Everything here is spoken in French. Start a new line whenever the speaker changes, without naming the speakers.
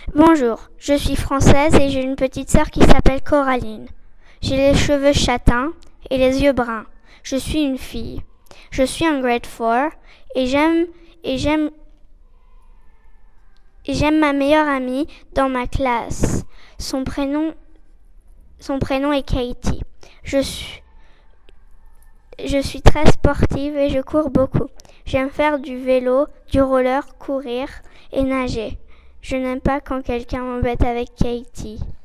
Bonjour, je suis française et j'ai une petite sœur qui s'appelle Coraline. J'ai les cheveux châtains et les yeux bruns. Je suis une fille. Je suis en grade 4 et j'aime ma meilleure amie dans ma classe. Son prénom est Katie. Je suis très sportive et je cours beaucoup. J'aime faire du vélo, du roller, courir et nager. Je n'aime pas quand quelqu'un m'embête avec Katie.